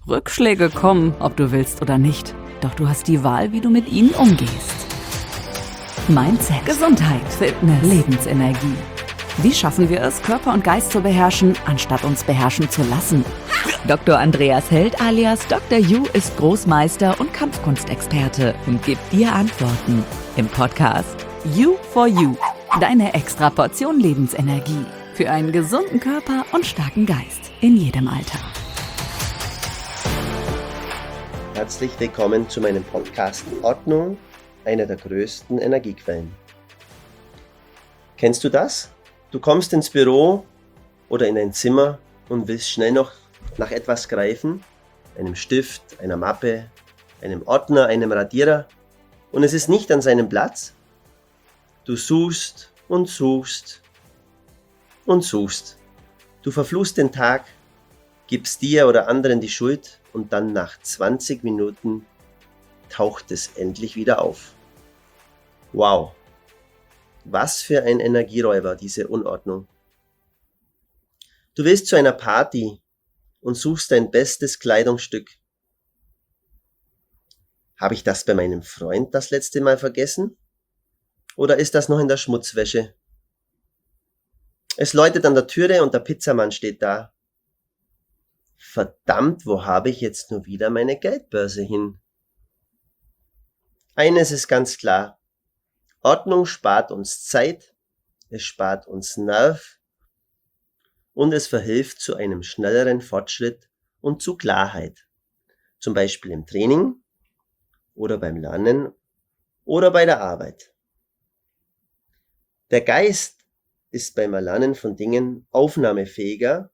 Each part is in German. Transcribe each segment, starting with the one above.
Rückschläge kommen, ob du willst oder nicht. Doch du hast die Wahl, wie du mit ihnen umgehst. Mindset, Gesundheit, Fitness, Lebensenergie. Wie schaffen wir es, Körper und Geist zu beherrschen, anstatt uns beherrschen zu lassen? Dr. Andreas Held alias Dr. Yu ist Großmeister und Kampfkunstexperte und gibt dir Antworten im Podcast You for You. Deine extra Portion Lebensenergie für einen gesunden Körper und starken Geist in jedem Alter. Herzlich willkommen zu meinem Podcast Ordnung, einer der größten Energiequellen. Kennst du das? Du kommst ins Büro oder in ein Zimmer und willst schnell noch nach etwas greifen, einem Stift, einer Mappe, einem Ordner, einem Radierer, und es ist nicht an seinem Platz. Du suchst und suchst und suchst. Du verfluchst den Tag, gibst dir oder anderen die Schuld und dann nach 20 Minuten taucht es endlich wieder auf. Wow, was für ein Energieräuber, diese Unordnung. Du willst zu einer Party und suchst dein bestes Kleidungsstück. Habe ich das bei meinem Freund das letzte Mal vergessen? Oder ist das noch in der Schmutzwäsche? Es läutet an der Türe und der Pizzamann steht da. Verdammt, wo habe ich jetzt nur wieder meine Geldbörse hin? Eines ist ganz klar. Ordnung spart uns Zeit, es spart uns Nerv und es verhilft zu einem schnelleren Fortschritt und zu Klarheit. Zum Beispiel im Training oder beim Lernen oder bei der Arbeit. Der Geist ist beim Erlernen von Dingen aufnahmefähiger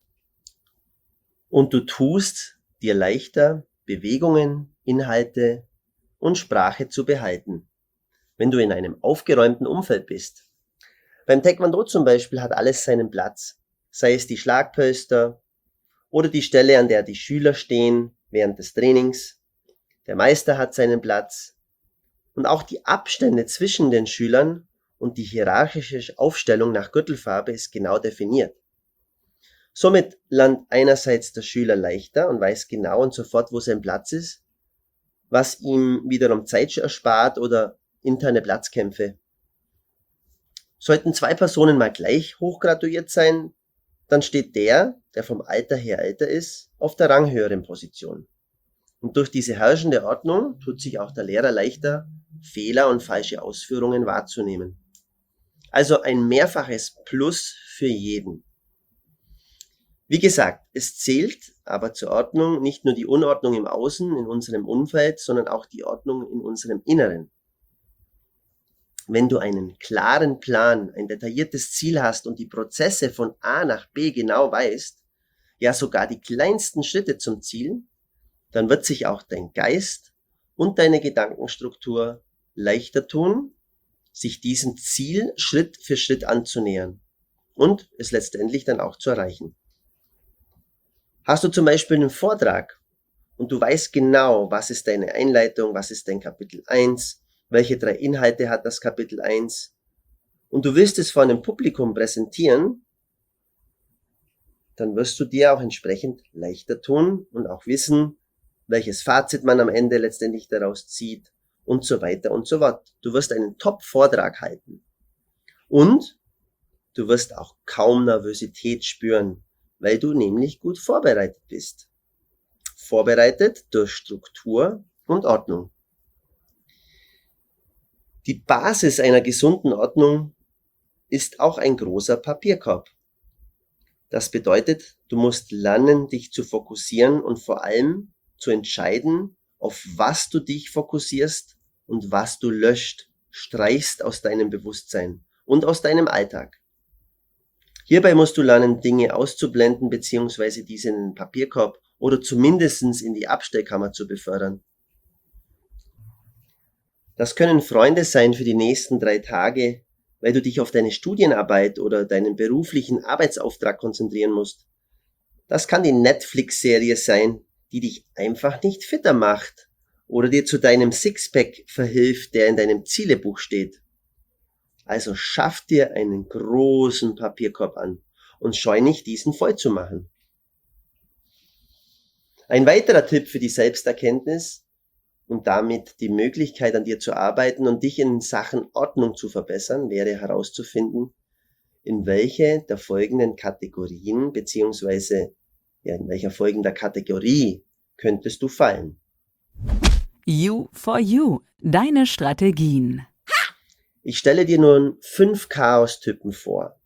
und du tust dir leichter, Bewegungen, Inhalte und Sprache zu behalten, wenn du in einem aufgeräumten Umfeld bist. Beim Taekwondo zum Beispiel hat alles seinen Platz, sei es die Schlagpölster oder die Stelle, an der die Schüler stehen während des Trainings. Der Meister hat seinen Platz und auch die Abstände zwischen den Schülern und die hierarchische Aufstellung nach Gürtelfarbe ist genau definiert. Somit lernt einerseits der Schüler leichter und weiß genau und sofort, wo sein Platz ist, was ihm wiederum Zeit erspart oder interne Platzkämpfe. Sollten zwei Personen mal gleich hochgraduiert sein, dann steht der vom Alter her älter ist, auf der ranghöheren Position. Und durch diese herrschende Ordnung tut sich auch der Lehrer leichter, Fehler und falsche Ausführungen wahrzunehmen. Also ein mehrfaches Plus für jeden. Wie gesagt, es zählt aber zur Ordnung nicht nur die Unordnung im Außen, in unserem Umfeld, sondern auch die Ordnung in unserem Inneren. Wenn du einen klaren Plan, ein detailliertes Ziel hast und die Prozesse von A nach B genau weißt, ja sogar die kleinsten Schritte zum Ziel, dann wird sich auch dein Geist und deine Gedankenstruktur leichter tun, sich diesem Ziel Schritt für Schritt anzunähern und es letztendlich dann auch zu erreichen. Hast du zum Beispiel einen Vortrag und du weißt genau, was ist deine Einleitung, was ist dein Kapitel 1, welche 3 Inhalte hat das Kapitel 1 und du willst es vor einem Publikum präsentieren, dann wirst du dir auch entsprechend leichter tun und auch wissen, welches Fazit man am Ende letztendlich daraus zieht und so weiter und so fort. Du wirst einen Top-Vortrag halten und du wirst auch kaum Nervosität spüren, weil du nämlich gut vorbereitet bist. Vorbereitet durch Struktur und Ordnung. Die Basis einer gesunden Ordnung ist auch ein großer Papierkorb. Das bedeutet, du musst lernen, dich zu fokussieren und vor allem zu entscheiden, auf was du dich fokussierst und was du löscht, streichst aus deinem Bewusstsein und aus deinem Alltag. Hierbei musst du lernen, Dinge auszublenden bzw. diese in den Papierkorb oder zumindest in die Abstellkammer zu befördern. Das können Freunde sein für die nächsten 3 Tage, weil du dich auf deine Studienarbeit oder deinen beruflichen Arbeitsauftrag konzentrieren musst. Das kann die Netflix-Serie sein, die dich einfach nicht fitter macht oder dir zu deinem Sixpack verhilft, der in deinem Zielebuch steht. Also schaff dir einen großen Papierkorb an und scheu nicht, diesen voll zu machen. Ein weiterer Tipp für die Selbsterkenntnis und damit die Möglichkeit, an dir zu arbeiten und dich in Sachen Ordnung zu verbessern, wäre herauszufinden, in welche der folgenden Kategorien beziehungsweise in welcher folgender Kategorie könntest du fallen. You for You, deine Strategien. Ich stelle dir nun 5 Chaos-Typen vor.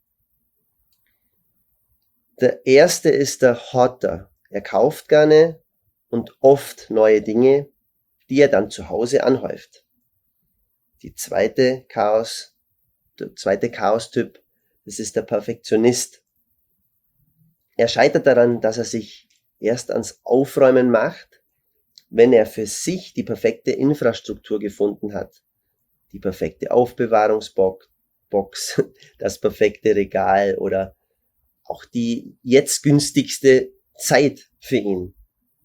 Der erste ist der Hoarder. Er kauft gerne und oft neue Dinge, die er dann zu Hause anhäuft. Der zweite Chaos-Typ, das ist der Perfektionist. Er scheitert daran, dass er sich erst ans Aufräumen macht, wenn er für sich die perfekte Infrastruktur gefunden hat. Die perfekte Aufbewahrungsbox, das perfekte Regal oder auch die jetzt günstigste Zeit für ihn.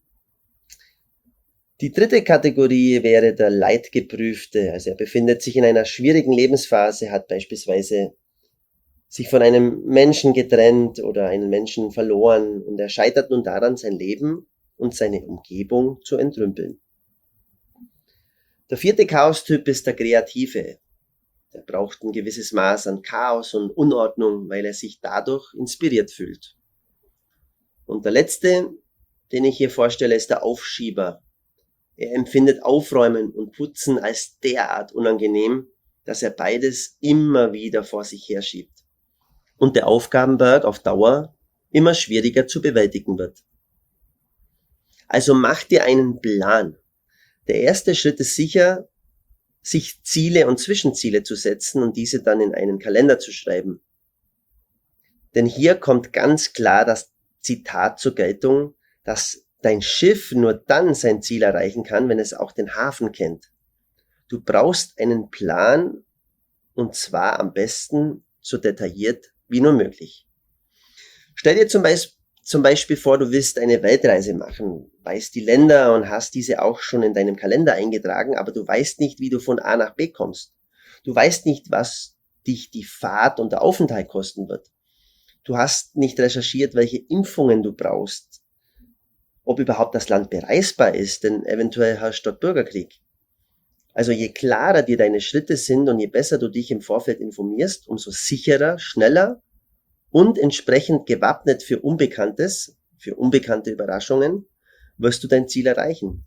Die dritte Kategorie wäre der Leidgeprüfte. Also er befindet sich in einer schwierigen Lebensphase, hat beispielsweise sich von einem Menschen getrennt oder einen Menschen verloren und er scheitert nun daran, sein Leben und seine Umgebung zu entrümpeln. Der vierte Chaos-Typ ist der Kreative. Der braucht ein gewisses Maß an Chaos und Unordnung, weil er sich dadurch inspiriert fühlt. Und der letzte, den ich hier vorstelle, ist der Aufschieber. Er empfindet Aufräumen und Putzen als derart unangenehm, dass er beides immer wieder vor sich herschiebt. Und der Aufgabenberg auf Dauer immer schwieriger zu bewältigen wird. Also mach dir einen Plan. Der erste Schritt ist sicher, sich Ziele und Zwischenziele zu setzen und diese dann in einen Kalender zu schreiben. Denn hier kommt ganz klar das Zitat zur Geltung, dass dein Schiff nur dann sein Ziel erreichen kann, wenn es auch den Hafen kennt. Du brauchst einen Plan und zwar am besten so detailliert wie nur möglich. Stell dir zum Beispiel vor, du willst eine Weltreise machen, weißt die Länder und hast diese auch schon in deinem Kalender eingetragen, aber du weißt nicht, wie du von A nach B kommst. Du weißt nicht, was dich die Fahrt und der Aufenthalt kosten wird. Du hast nicht recherchiert, welche Impfungen du brauchst, ob überhaupt das Land bereisbar ist, denn eventuell herrscht dort Bürgerkrieg. Also je klarer dir deine Schritte sind und je besser du dich im Vorfeld informierst, umso sicherer, schneller und entsprechend gewappnet für Unbekanntes, für unbekannte Überraschungen, wirst du dein Ziel erreichen.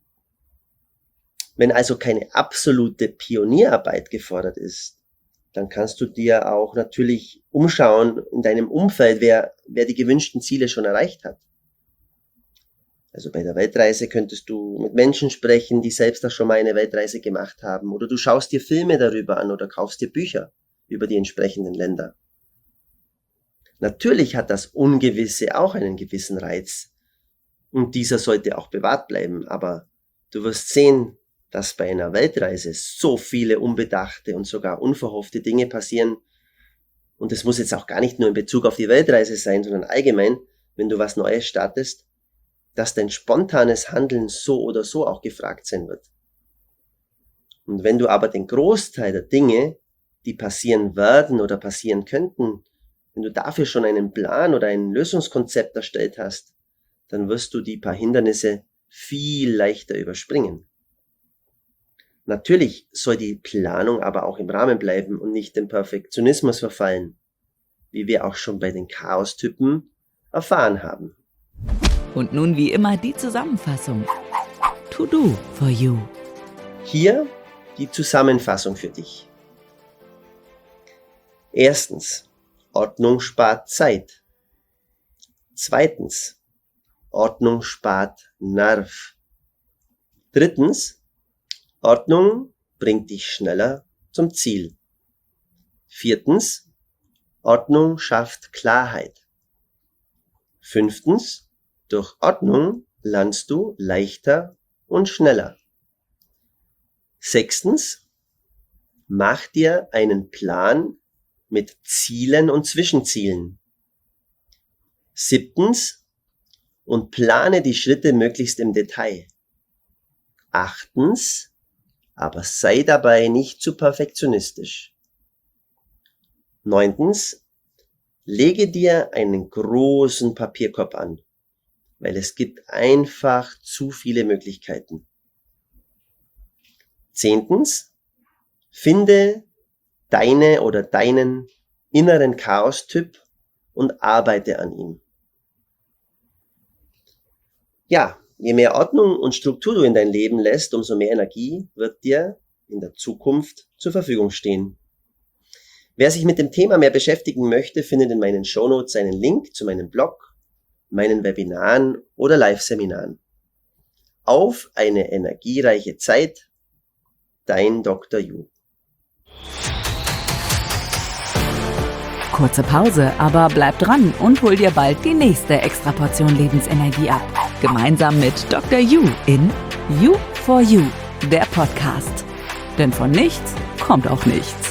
Wenn also keine absolute Pionierarbeit gefordert ist, dann kannst du dir auch natürlich umschauen in deinem Umfeld, wer die gewünschten Ziele schon erreicht hat. Also bei der Weltreise könntest du mit Menschen sprechen, die selbst auch schon mal eine Weltreise gemacht haben, oder du schaust dir Filme darüber an oder kaufst dir Bücher über die entsprechenden Länder. Natürlich hat das Ungewisse auch einen gewissen Reiz und dieser sollte auch bewahrt bleiben, aber du wirst sehen, dass bei einer Weltreise so viele unbedachte und sogar unverhoffte Dinge passieren und es muss jetzt auch gar nicht nur in Bezug auf die Weltreise sein, sondern allgemein, wenn du was Neues startest, dass dein spontanes Handeln so oder so auch gefragt sein wird. Und wenn du aber den Großteil der Dinge, die passieren werden oder passieren könnten, wenn du dafür schon einen Plan oder ein Lösungskonzept erstellt hast, dann wirst du die paar Hindernisse viel leichter überspringen. Natürlich soll die Planung aber auch im Rahmen bleiben und nicht dem Perfektionismus verfallen, wie wir auch schon bei den Chaos-Typen erfahren haben. Und nun wie immer die Zusammenfassung. To do for you. Hier die Zusammenfassung für dich. Erstens, Ordnung spart Zeit. Zweitens, Ordnung spart Nerv. Drittens, Ordnung bringt dich schneller zum Ziel. Viertens, Ordnung schafft Klarheit. Fünftens, durch Ordnung lernst du leichter und schneller. Sechstens, mach dir einen Plan mit Zielen und Zwischenzielen. Siebtens, und plane die Schritte möglichst im Detail. Achtens, aber sei dabei nicht zu perfektionistisch. Neuntens, lege dir einen großen Papierkorb an. weil es gibt einfach zu viele Möglichkeiten. 10. Finde deine oder deinen inneren Chaos-Typ und arbeite an ihm. Ja, je mehr Ordnung und Struktur du in dein Leben lässt, umso mehr Energie wird dir in der Zukunft zur Verfügung stehen. Wer sich mit dem Thema mehr beschäftigen möchte, findet in meinen Shownotes einen Link zu meinem Blog, meinen Webinaren oder Live-Seminaren. Auf eine energiereiche Zeit, dein Dr. Yu. Kurze Pause, aber bleib dran und hol dir bald die nächste Extraportion Lebensenergie ab. Gemeinsam mit Dr. Yu in You for You, der Podcast. Denn von nichts kommt auch nichts.